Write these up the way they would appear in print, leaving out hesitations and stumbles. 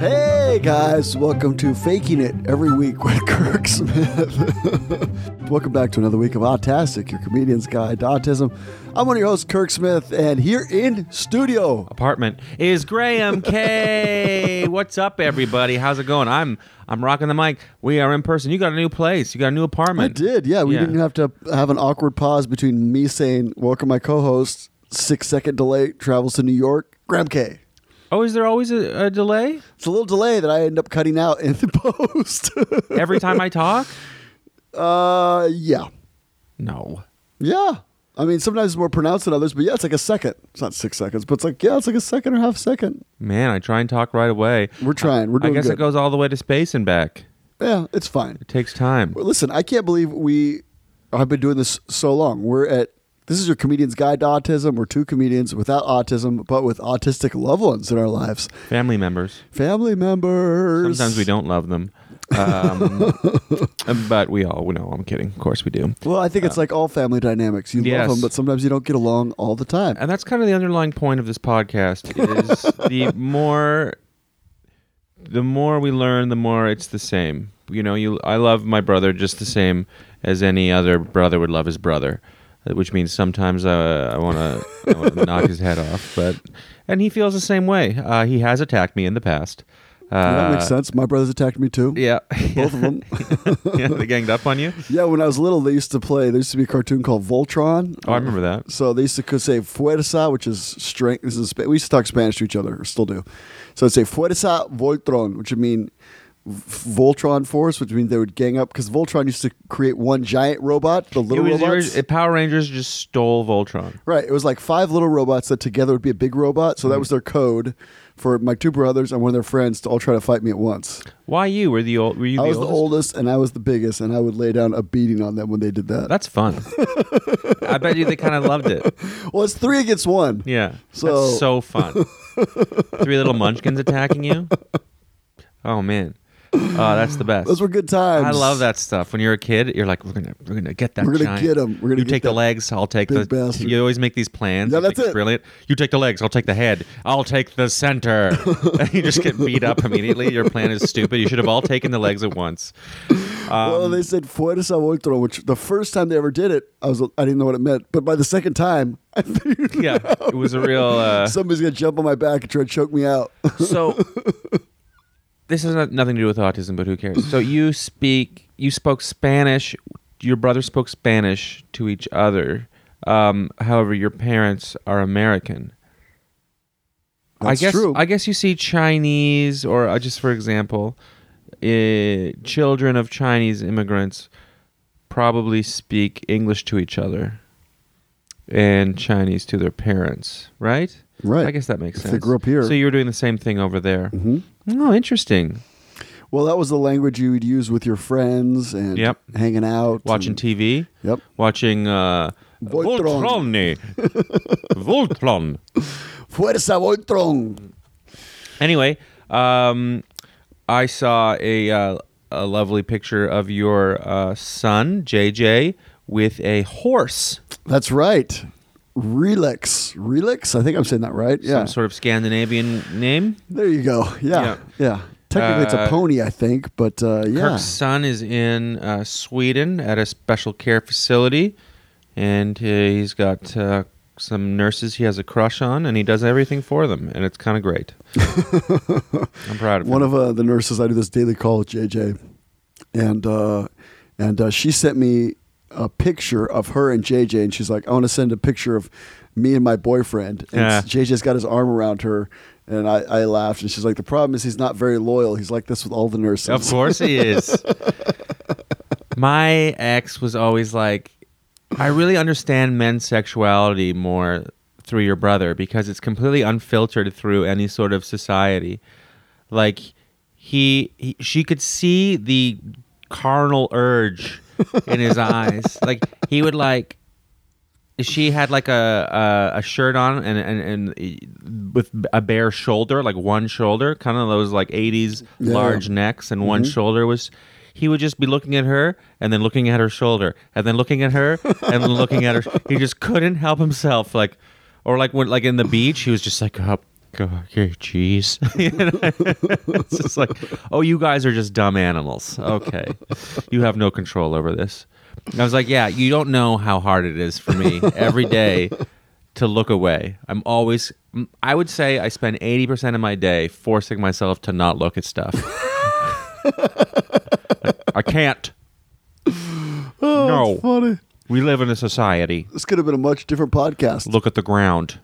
Hey guys, welcome to Faking It Every Week with Kirk Smith. Welcome back to another week of Autastic, your comedian's guide to autism. I'm one of your hosts, Kirk Smith, and here in studio apartment is Graham K. What's up, everybody? How's it going? I'm rocking the mic. We are in person. You got a new place. You got a new apartment. I did, yeah. We didn't have to have an awkward pause between me saying, welcome my co-host, 6-second delay, travels to New York, Graham K. Oh, is there always a delay? It's a little delay that I end up cutting out in the post. Every time I talk? Yeah. No. Yeah. I mean, sometimes it's more pronounced than others, but yeah, it's like a second. It's not 6 seconds, but it's like a second or half second. Man, I try and talk right away. We're trying. We're doing I guess good. it goes all the way to space and back. Yeah, it's fine. It takes time. Well, listen, I can't believe we have been doing this so long. This is your comedian's guide to autism. We're two comedians without autism, but with autistic loved ones in our lives. Family members. Sometimes we don't love them. But we all know. I'm kidding. Of course we do. Well, I think it's like all family dynamics. You love them, but sometimes you don't get along all the time. And that's kind of the underlying point of this podcast is the more we learn, the more it's the same. You know, I love my brother just the same as any other brother would love his brother, which means sometimes I want to knock his head off. And he feels the same way. He has attacked me in the past. That makes sense. My brothers attacked me too. Yeah. Both of them. Yeah, they ganged up on you? Yeah, when I was little, there used to be a cartoon called Voltron. Oh, I remember that. So they used to say fuerza, which is strength. We used to talk Spanish to each other, or still do. So it'd say fuerza Voltron, which would mean Voltron Force, which means they would gang up, because Voltron used to create one giant robot, the little robots. Power Rangers just stole Voltron. Right. It was like 5 little robots that together would be a big robot. So that was their code for my 2 brothers and one of their friends to all try to fight me at once. Why you? Were you I was the oldest and I was the biggest, and I would lay down a beating on them when they did that. That's fun. I bet you they kind of loved it. Well, it's 3 against 1. Yeah. That's so fun. 3 little munchkins attacking you? Oh, man. Oh, that's the best. Those were good times. I love that stuff. When you're a kid, you're like, we're gonna get that. We're gonna get them. We're gonna you take the legs. I'll take the. Bastard. You always make these plans. Yeah, that's it. Brilliant. You take the legs. I'll take the head. I'll take the center. And you just get beat up immediately. Your plan is stupid. You should have all taken the legs at once. Well, they said fuerza Voltron, which the first time they ever did it, I didn't know what it meant. But by the second time, I figured it out. It was a real. Somebody's gonna jump on my back and try to choke me out. So. This has nothing to do with autism, but who cares? So you spoke Spanish. Your brother spoke Spanish to each other. However, your parents are American. That's true. I guess you see Chinese, or just for example, children of Chinese immigrants probably speak English to each other and Chinese to their parents, right? Right. I guess that makes sense. They grew up here. So you were doing the same thing over there. Mm-hmm. Oh, interesting. Well, that was the language you would use with your friends and hanging out. Watching TV. Yep. Watching Voltron. Voltron. Fuerza Voltron. Anyway, I saw a lovely picture of your son, JJ, with a horse. That's right. Relix. I think I'm saying that right. Yeah. Some sort of Scandinavian name. There you go. Yeah. Technically, it's a pony, I think, but yeah. Kirk's son is in Sweden at a special care facility, and he's got some nurses he has a crush on, and he does everything for them, and it's kind of great. I'm proud of him. One of the nurses, I do this daily call with JJ, and she sent me a picture of her and JJ, and she's like, I want to send a picture of me and my boyfriend. And JJ's got his arm around her, and I laughed, and she's like, the problem is he's not very loyal. He's like this with all the nurses. Of course he is. My ex was always like, I really understand men's sexuality more through your brother because it's completely unfiltered through any sort of society. Like she could see the carnal urge in his eyes. Like he would like, she had like a shirt on and with a bare shoulder, like one shoulder, kind of those like 80s large necks, and one shoulder was. He would just be looking at her and then looking at her shoulder and then looking at her and then looking at her. He just couldn't help himself. Like, or like when like in the beach, he was just like, oh, okay, jeez. It's just like, oh, you guys are just dumb animals. Okay. You have no control over this. And I was like, yeah, you don't know how hard it is for me every day to look away. I would say I spend 80% of my day forcing myself to not look at stuff. I can't. No. Funny. We live in a society. This could have been a much different podcast. Look at the ground.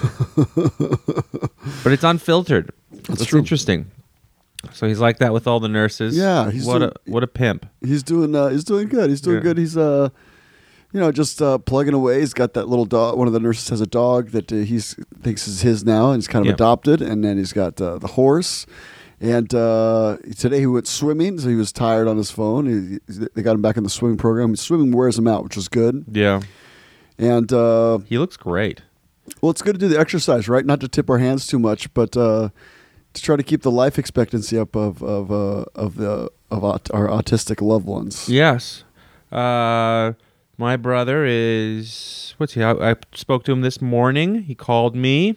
But it's unfiltered. That's true. Interesting. So he's like that with all the nurses. Yeah, what a pimp. He's doing good. He's doing good. He's just plugging away. He's got that little dog. One of the nurses has a dog that he thinks is his now, and he's kind of adopted. And then he's got the horse. And today he went swimming, so he was tired on his phone. They got him back in the swimming program. Swimming wears him out, which is good. Yeah. And he looks great. Well, it's good to do the exercise, right? Not to tip our hands too much, but to try to keep the life expectancy up of our autistic loved ones. Yes. My brother is, I spoke to him this morning. He called me.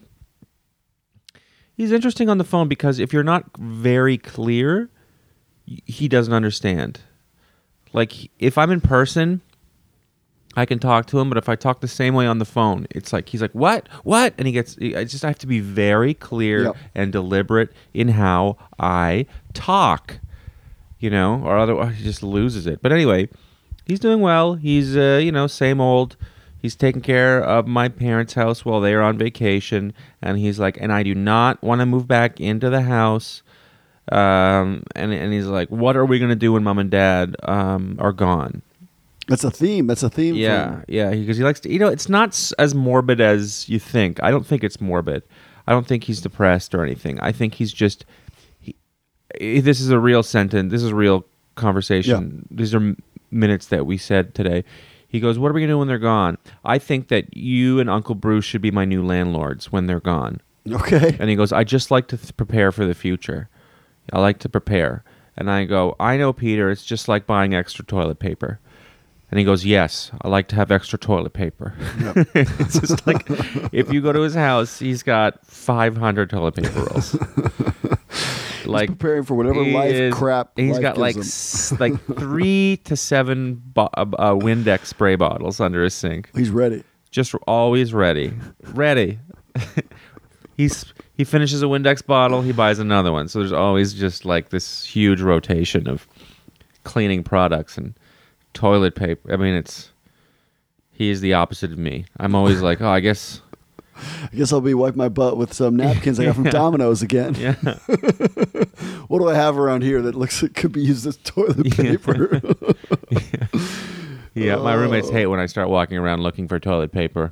He's interesting on the phone because if you're not very clear, he doesn't understand. Like, if I'm in person, I can talk to him, but if I talk the same way on the phone, it's like, he's like, what? And I have to be very clear and deliberate in how I talk, or otherwise he just loses it. But anyway, he's doing well. He's, same old. He's taking care of my parents' house while they're on vacation. And he's like, and I do not want to move back into the house. And he's like, what are we going to do when mom and dad are gone? That's a theme. Yeah, because he likes to. It's not as morbid as you think. I don't think it's morbid. I don't think he's depressed or anything. I think he's just. This is a real sentence. This is a real conversation. Yeah. These are minutes that we said today. He goes, "What are we gonna do when they're gone? I think that you and Uncle Bruce should be my new landlords when they're gone." Okay. And he goes, "I just like to prepare for the future. I like to prepare." And I go, "I know, Peter. It's just like buying extra toilet paper." And he goes, "Yes, I like to have extra toilet paper." Yep. It's just like, if you go to his house, he's got 500 toilet paper rolls. Like, he's preparing for whatever crap. He's got like 3 to 7 Windex spray bottles under his sink. He's ready. Just always ready. He finishes a Windex bottle, he buys another one. So there's always just like this huge rotation of cleaning products and toilet paper. I mean, he is the opposite of me. I'm always like, I guess I'll be wiping my butt with some napkins I got from Domino's again. Yeah. What do I have around here that looks like could be used as toilet paper? Yeah, my roommates hate when I start walking around looking for toilet paper.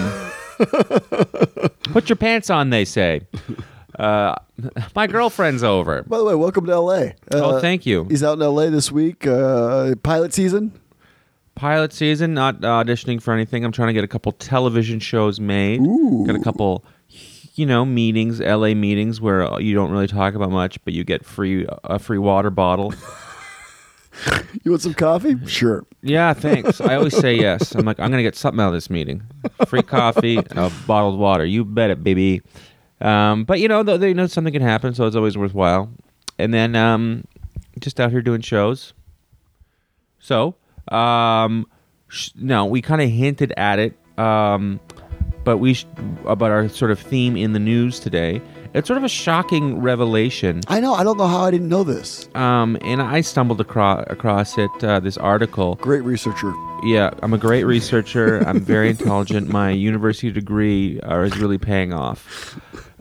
Put your pants on, they say. My girlfriend's over. By the way, welcome to L.A. Thank you. He's out in L.A. this week. Pilot season? Pilot season, not auditioning for anything. I'm trying to get a couple television shows made. Ooh. Got a couple, meetings, LA meetings where you don't really talk about much, but you get a free water bottle. You want some coffee? Sure. Yeah, thanks. I always say yes. I'm like, I'm going to get something out of this meeting. Free coffee, and bottled water. You bet it, baby. But, they know something can happen, so it's always worthwhile. And then just out here doing shows. So... no, we kind of hinted at it, but about our sort of theme in the news today. It's sort of a shocking revelation. I know. I don't know how I didn't know this. And I stumbled across it, this article. Great researcher. Yeah, I'm a great researcher. I'm very intelligent. My university degree is really paying off.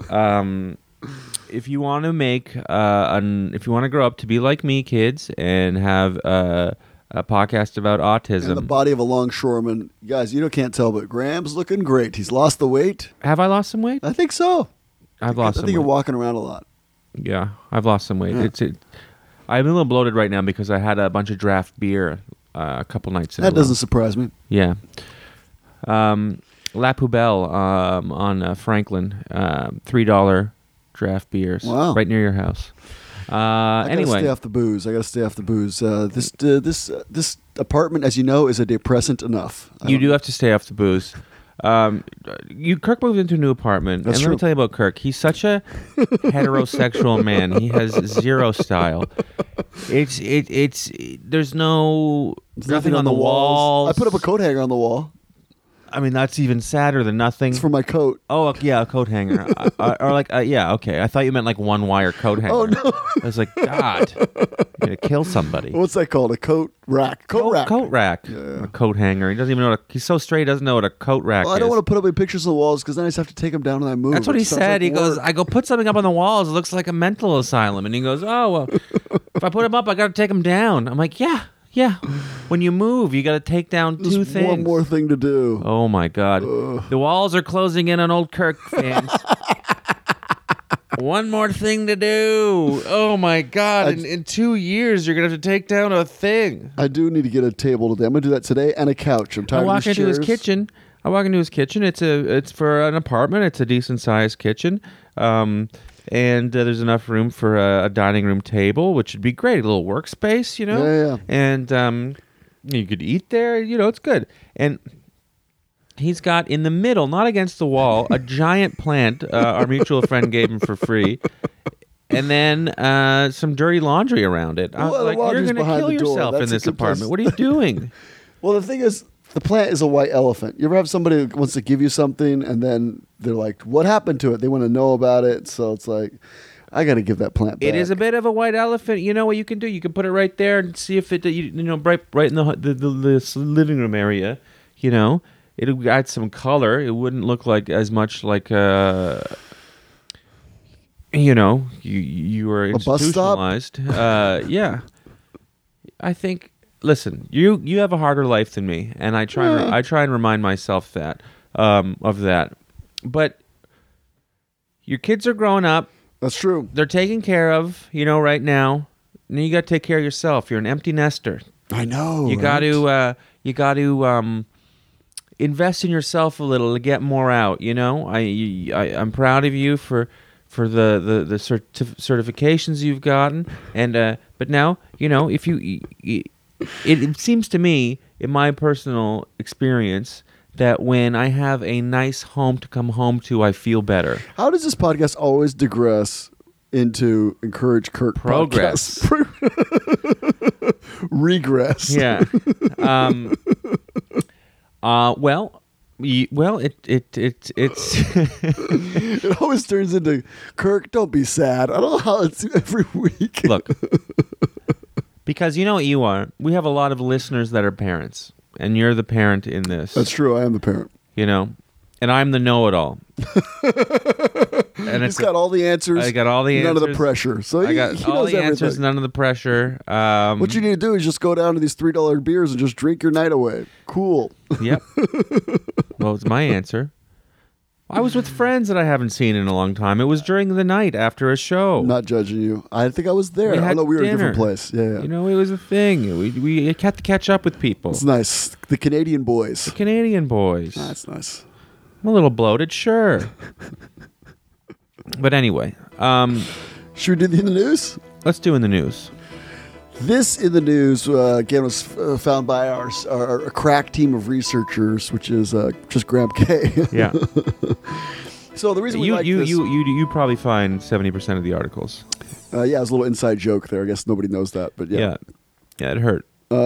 If you want to if you want to grow up to be like me, kids, and have a podcast about autism. And the body of a longshoreman. Guys, can't tell, but Graham's looking great. He's lost the weight. Have I lost some weight? I think so. I've lost some weight. I think you're walking around a lot. Yeah, I've lost some weight. Yeah. I'm a little bloated right now because I had a bunch of draft beer a couple nights in a row. That doesn't surprise me. Yeah. La Poubelle on Franklin, $3 draft beers. Wow. Right near your house. I gotta stay off the booze. This apartment, as you know, is a depressant enough. You do have to stay off the booze. Kirk moved into a new apartment, That's and true. let me tell you about Kirk. He's such a heterosexual man. He has zero style. There's nothing on the walls. I put up a coat hanger on the wall. I mean, that's even sadder than nothing. It's for my coat. Oh, yeah, a coat hanger. Yeah, okay. I thought you meant like one wire coat hanger. Oh, no. I was like, God, you're going to kill somebody. What's that called? A coat rack. Coat rack. Coat rack. Yeah. A coat hanger. He doesn't even know he's so straight, he doesn't know what a coat rack Well, is. I don't want to put up any pictures on the walls because then I just have to take them down when I move. That's what It he sounds said. like He goes, work. I go put something up on the walls. It looks like a mental asylum. And he goes, oh, well, if I put them up, I got to take them down. I'm like, yeah. When you move, you got to take down two There's things. one more thing to do. Oh, my God. The walls are closing in on old Kirk, fans. One more thing to do. Oh, my God. In 2 years, you're going to have to take down a thing. I do need to get a table today. I'm going to do that today and a couch. I'm tired I of walk these into his chairs. kitchen. It's for an apartment. It's a decent sized kitchen. And there's enough room for a dining room table, which would be great. A little workspace, you know? Yeah. And you could eat there. You know, it's good. And he's got in the middle, not against the wall, a giant plant our mutual friend gave him for free. And then some dirty laundry around it. I was Well, the like, you're laundry's going to behind kill the door. yourself in That's a this good place. apartment. What are you doing? Well, the thing is, the plant is a white elephant. You ever have somebody that wants to give you something and then they're like, what happened to it? They want to know about it. So it's like, I got to give that plant back. It is a bit of a white elephant. You know what you can do? You can put it right there and see if it, right in the living room area. You know, it'll add some color. It wouldn't look like as much like you were bus stop? institutionalized. Yeah, I think. Listen, you have a harder life than me, and I try and remind myself that of that. But your kids are growing up. That's true. They're taken care of, right now. And you got to take care of yourself. You're an empty nester. I know. You right? got to invest in yourself a little to get more out. I'm proud of you for the certifications you've gotten, and but now if you. It seems to me, in my personal experience, that when I have a nice home to come home to, I feel better. How does this podcast always digress into encourage Kirk Progress. podcasts? Regress. Yeah. It's It always turns into Kirk, don't be sad. I don't know how it's every week. Look. Because you know what you are. We have a lot of listeners that are parents, and you're the parent in this. That's true. I am the parent. And I'm the know-it-all. And He's got all the answers. I got all the none answers. of the pressure. So I he got all knows the everything. answers, none of the pressure. What you need to do is just go down to these $3 beers and just drink your night away. Cool. Yep. Well, it's my answer. I was with friends that I haven't seen in a long time. It was during the night after a show. I'm not judging you. I think I was there. We I had know we were in a dinner. different place. Yeah. It was a thing. We had to catch up with people. It's nice. The Canadian boys. Canadian boys. That's nice. I'm a little bloated, sure. But anyway, Should we do the news? let's do in the news. This in the news, again, was found by our crack team of researchers, which is just Graham K. Yeah. So the reason we you like you this... you probably find 70% of the articles. Yeah, it was a little inside joke there. I guess nobody knows that, but yeah. Yeah, it hurt.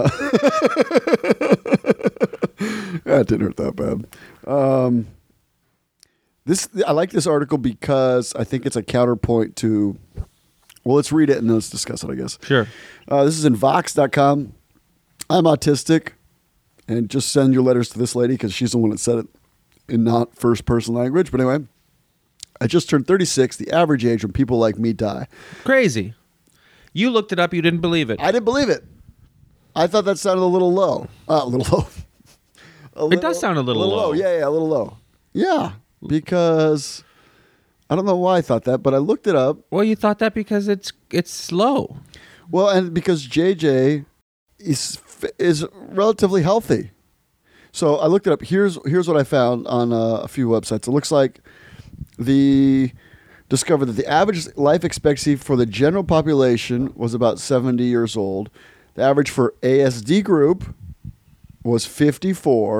Yeah, it didn't hurt that bad. I like this article because I think it's a counterpoint to... Well, let's read it and then let's discuss it, I guess. Sure. This is in Vox.com. I'm autistic. And just send your letters to this lady because she's the one that said it in not first-person language. But anyway, I just turned 36, the average age when people like me die. Crazy. You looked it up. You didn't believe it. I didn't believe it. I thought that sounded a little low. A little low. It does sound a little low. Yeah, a little low. Yeah, because I don't know why I thought that, but I looked it up. Well, you thought that because it's low. Well, and because JJ is relatively healthy. So I looked it up. Here's what I found on a few websites. It looks like discovered that the average life expectancy for the general population was about 70 years old. The average for ASD group was 54,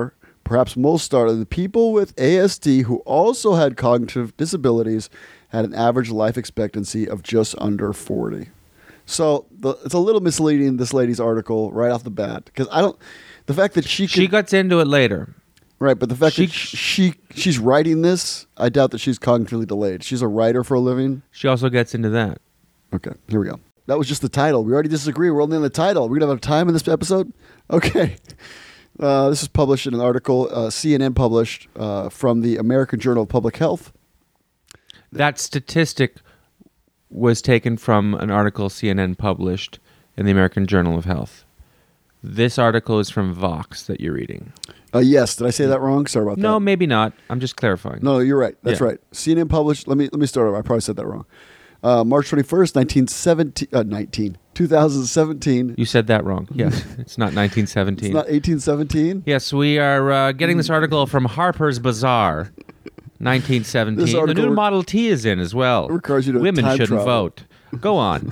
Perhaps most startling, the people with ASD who also had cognitive disabilities had an average life expectancy of just under 40. So it's a little misleading, this lady's article, right off the bat. Because the fact that she gets into it later. Right, but the fact that she's writing this, I doubt that she's cognitively delayed. She's a writer for a living. She also gets into that. Okay, here we go. That was just the title. We already disagree. We're only on the title. We're going to have time in this episode? Okay. This is published in an article CNN published from the American Journal of Public Health. That statistic was taken from an article CNN published in the American Journal of Health. This article is from Vox that you're reading. Yes. Did I say that wrong? Sorry about that. No, maybe not. I'm just clarifying. No, you're right. That's right. CNN published. Let me start over. I probably said that wrong. March 21st, 2017. You said that wrong. Yes, it's not 1917. It's not 1817? Yes, we are getting this article from Harper's Bazaar, 1917. The new Model T is in as well. Requires you to Women time shouldn't travel. vote. Go on.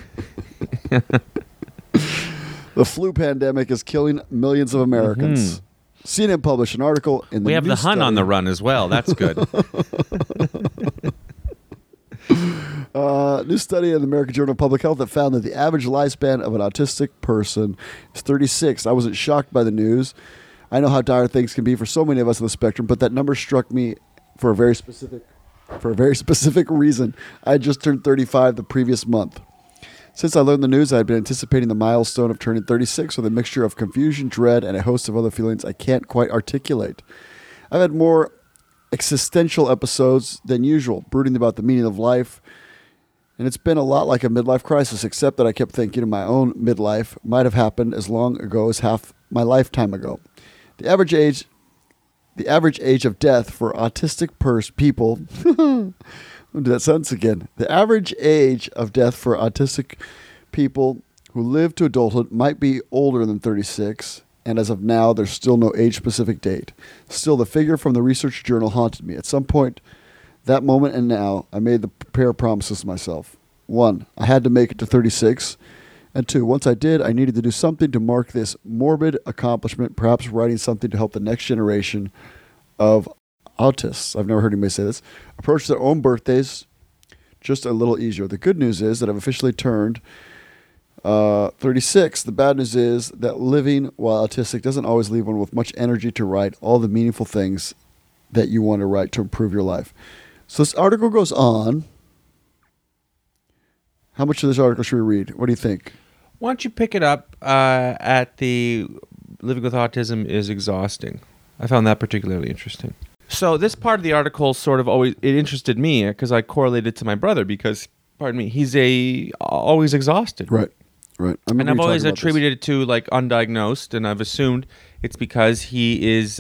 The flu pandemic is killing millions of Americans. CNN published an article in the We have new the Hun study. on the run as well. That's good. New study in the American Journal of Public Health that found that the average lifespan of an autistic person is 36. I wasn't shocked by the news. I know how dire things can be for so many of us on the spectrum, but that number struck me for a very specific reason. I had just turned 35 the previous month. Since I learned the news, I had been anticipating the milestone of turning 36 with a mixture of confusion, dread, and a host of other feelings I can't quite articulate. I've had more existential episodes than usual, brooding about the meaning of life, and it's been a lot like a midlife crisis, except that I kept thinking my own midlife might have happened as long ago as half my lifetime ago. The average age of death for autistic people... I'll do that sentence again. The average age of death for autistic people who live to adulthood might be older than 36, and as of now, there's still no age-specific date. Still, the figure from the research journal haunted me. At some point, that moment and now, I made the pair of promises to myself. 1, I had to make it to 36. And 2, once I did, I needed to do something to mark this morbid accomplishment, perhaps writing something to help the next generation of autists, I've never heard anybody say this, approach their own birthdays just a little easier. The good news is that I've officially turned 36. The bad news is that living while autistic doesn't always leave one with much energy to write all the meaningful things that you want to write to improve your life. So this article goes on. How much of this article should we read? What do you think? Why don't you pick it up at the Living with Autism is Exhausting. I found that particularly interesting. So this part of the article sort of it interested me because I correlated to my brother because, he's always exhausted. Right. And I've always attributed it to like undiagnosed, and I've assumed it's because he is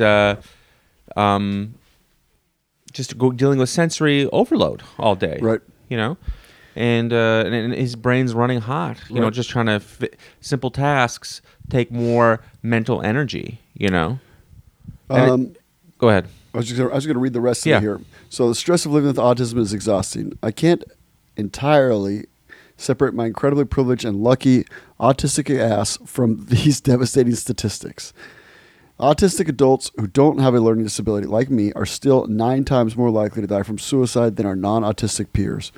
just dealing with sensory overload all day. Right. And his brain's running hot. Just trying to simple tasks take more mental energy. Go ahead. I was going to read the rest of it here. So the stress of living with autism is exhausting. I can't entirely separate my incredibly privileged and lucky autistic ass from these devastating statistics. Autistic adults who don't have a learning disability like me are still 9 times more likely to die from suicide than our non-autistic peers.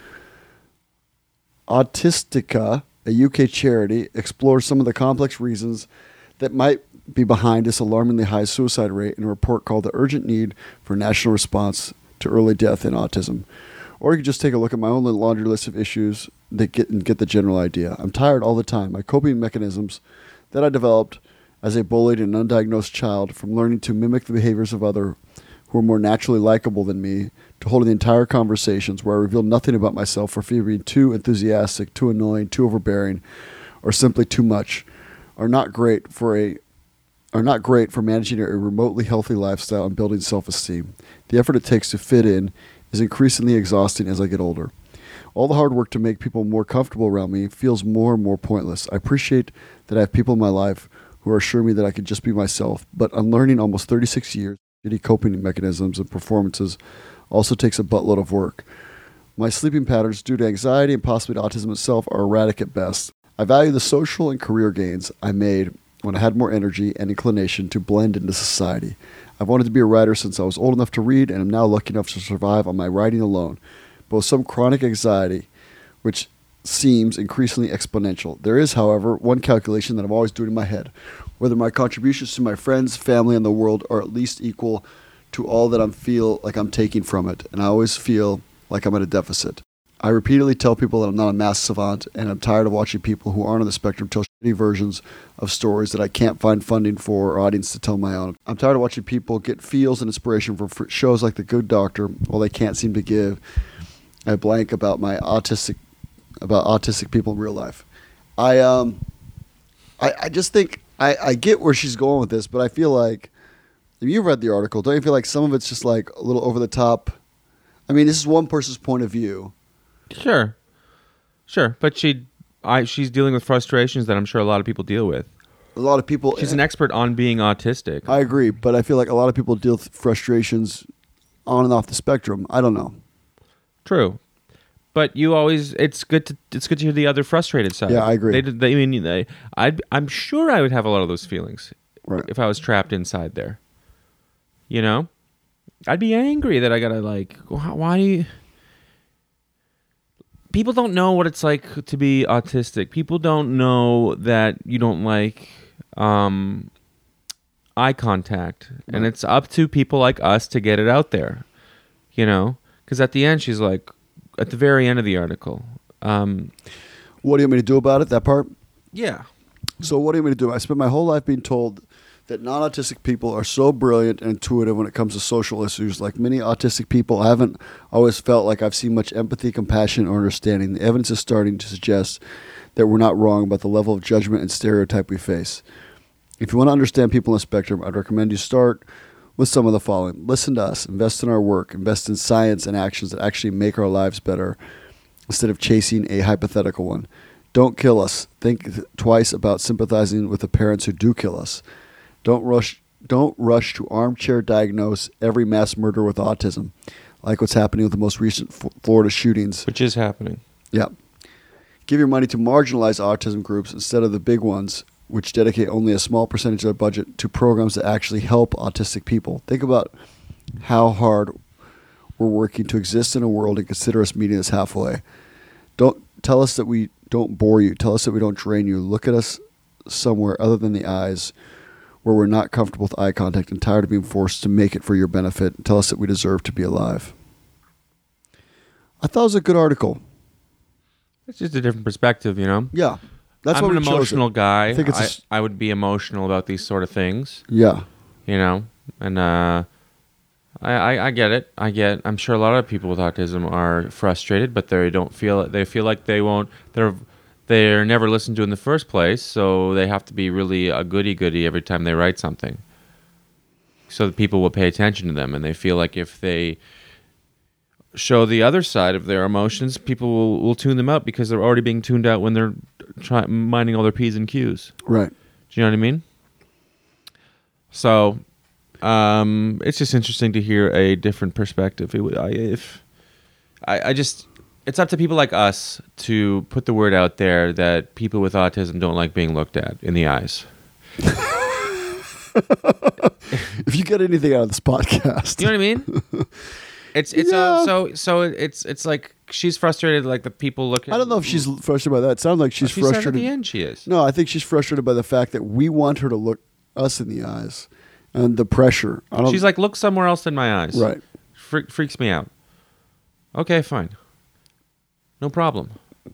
Autistica, a UK charity, explores some of the complex reasons that might be behind this alarmingly high suicide rate in a report called The Urgent Need for National Response to Early Death in Autism. Or you can just take a look at my own little laundry list of issues that get the general idea. I'm tired all the time. My coping mechanisms that I developed as a bullied and undiagnosed child, from learning to mimic the behaviors of others who are more naturally likable than me, to holding the entire conversations where I reveal nothing about myself for fear of being too enthusiastic, too annoying, too overbearing, or simply too much, are not great for managing a remotely healthy lifestyle and building self-esteem. The effort it takes to fit in is increasingly exhausting as I get older. All the hard work to make people more comfortable around me feels more and more pointless. I appreciate that I have people in my life who assure me that I can just be myself, but unlearning almost 36 years of shitty coping mechanisms and performances also takes a buttload of work. My sleeping patterns due to anxiety and possibly to autism itself are erratic at best. I value the social and career gains I made when I had more energy and inclination to blend into society. I've wanted to be a writer since I was old enough to read, and am now lucky enough to survive on my writing alone, but with some chronic anxiety, which seems increasingly exponential. There is, however, one calculation that I'm always doing in my head, whether my contributions to my friends, family, and the world are at least equal to all that I feel like I'm taking from it, and I always feel like I'm at a deficit. I repeatedly tell people that I'm not a math savant, and I'm tired of watching people who aren't on the spectrum tell shitty versions of stories that I can't find funding for or audience to tell my own. I'm tired of watching people get feels and inspiration from shows like The Good Doctor while they can't seem to give a blank about autistic people in real life. I just think I get where she's going with this, but I feel like, if you've read the article, don't you feel like some of it's just like a little over the top? I mean, this is one person's point of view. Sure, but she's dealing with frustrations that I'm sure a lot of people deal with. A lot of people. She's an expert on being autistic. I agree, but I feel like a lot of people deal with frustrations on and off the spectrum. I don't know. True, but it's good to hear the other frustrated side. Yeah, I agree. I'm sure I would have a lot of those feelings, right, if I was trapped inside there. You know, I'd be angry that I gotta why do you... People don't know what it's like to be autistic. People don't know that you don't like eye contact. Right. And it's up to people like us to get it out there, you know? Because at the end, she's like, at the very end of the article. What do you want me to do about it, that part? Yeah. So what do you want me to do? I spent my whole life being told that non-autistic people are so brilliant and intuitive when it comes to social issues. Like many autistic people, I haven't always felt like I've seen much empathy, compassion, or understanding. The evidence is starting to suggest that we're not wrong about the level of judgment and stereotype we face. If you want to understand people on the spectrum, I'd recommend you start with some of the following. Listen to us, invest in our work, invest in science and actions that actually make our lives better instead of chasing a hypothetical one. Don't kill us. Think twice about sympathizing with the parents who do kill us. Don't rush to armchair diagnose every mass murderer with autism, like what's happening with the most recent Florida shootings. Which is happening. Yeah. Give your money to marginalized autism groups instead of the big ones, which dedicate only a small percentage of their budget to programs that actually help autistic people. Think about how hard we're working to exist in a world and consider us meeting us halfway. Don't tell us that we don't bore you. Tell us that we don't drain you. Look at us somewhere other than the eyes, where we're not comfortable with eye contact and tired of being forced to make it for your benefit, and tell us that we deserve to be alive. I thought it was a good article. It's just a different perspective, you know? Yeah. That's I'm an emotional guy. I think I would be emotional about these sort of things. Yeah. You know? And I get it. I'm sure a lot of people with autism are frustrated, but they don't feel it. They feel like they're never listened to in the first place, so they have to be really a goody-goody every time they write something, so that people will pay attention to them. And they feel like if they show the other side of their emotions, people will tune them out because they're already being tuned out when they're minding all their P's and Q's. Right. Do you know what I mean? So it's just interesting to hear a different perspective. It's up to people like us to put the word out there that people with autism don't like being looked at in the eyes. If you get anything out of this podcast, you know what I mean? It's like she's frustrated. Like the people look at. I don't know if she's frustrated by that. It sounds like she's frustrated. Said at the end, she is. No, I think she's frustrated by the fact that we want her to look us in the eyes and the pressure. She's like, look somewhere else in my eyes. Right. Freaks me out. Okay, fine. No problem.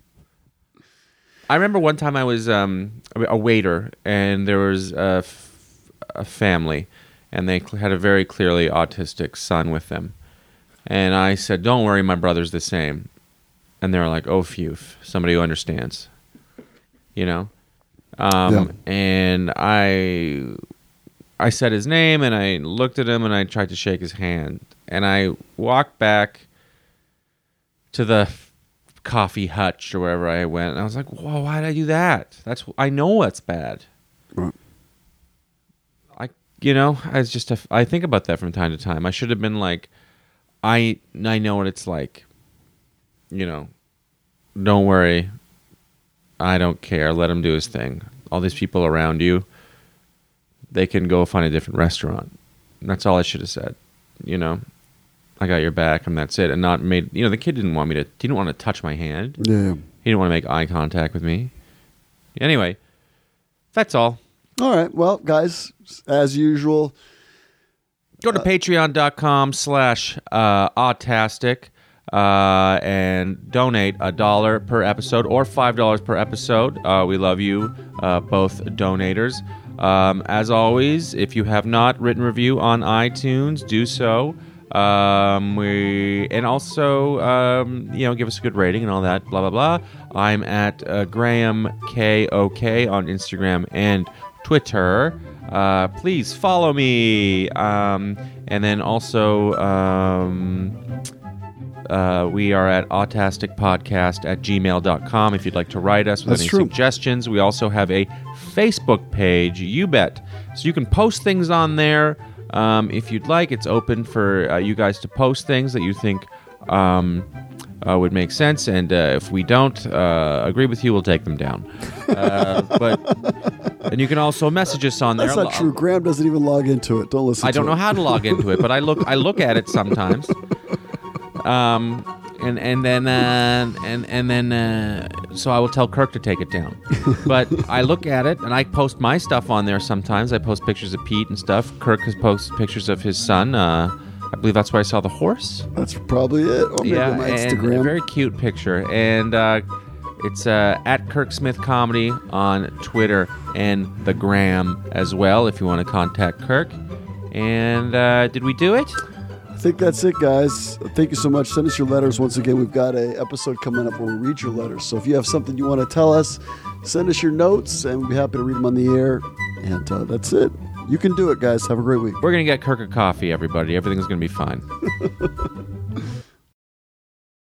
I remember one time I was a waiter, and there was a family, and they had a very clearly autistic son with them. And I said, don't worry, my brother's the same. And they were like, oh, phew, somebody who understands. You know? Yeah. And I said his name, and I looked at him, and I tried to shake his hand. And I walked back to the coffee hutch or wherever I went, and I was like, "Whoa, why did I do that? I know that's bad." Right. I think about that from time to time. I should have been like, I know what it's like. You know, don't worry. I don't care. Let him do his thing. All these people around you, they can go find a different restaurant. And that's all I should have said. You know, I got your back, and that's it. And not made. You know, the kid didn't want to touch my hand. Yeah. He didn't want to make eye contact with me. Anyway, that's all. All right. Well, guys, as usual, go to patreon.com/autastic and donate $1 per episode or $5 per episode. We love you, both donators. As always, if you have not written a review on iTunes, do so. And also, give us a good rating and all that, blah, blah, blah. I'm at Graham KOK on Instagram and Twitter. Please follow me. And then also, we are at autasticpodcast@gmail.com if you'd like to write us with any suggestions. We also have a Facebook page, you bet. So you can post things on there. If you'd like, it's open for you guys to post things that you think would make sense, and if we don't agree with you, we'll take them down. And you can also message us on there. That's not true. Graham doesn't even log into it. Don't listen to it. I don't know how to log into it, but I look at it sometimes. So I will tell Kirk to take it down. But I look at it, and I post my stuff on there sometimes. I post pictures of Pete and stuff. Kirk has posted pictures of his son. I believe that's where I saw the horse. That's probably it. Or maybe my Instagram. And a very cute picture. And it's at Kirk Smith Comedy on Twitter and the Gram as well if you want to contact Kirk. And did we do it? I think that's it, guys. Thank you so much. Send us your letters. Once again, we've got an episode coming up where we read your letters. So if you have something you want to tell us, send us your notes, and we'll be happy to read them on the air. And that's it. You can do it, guys. Have a great week. We're going to get Kirk a coffee, everybody. Everything's going to be fine.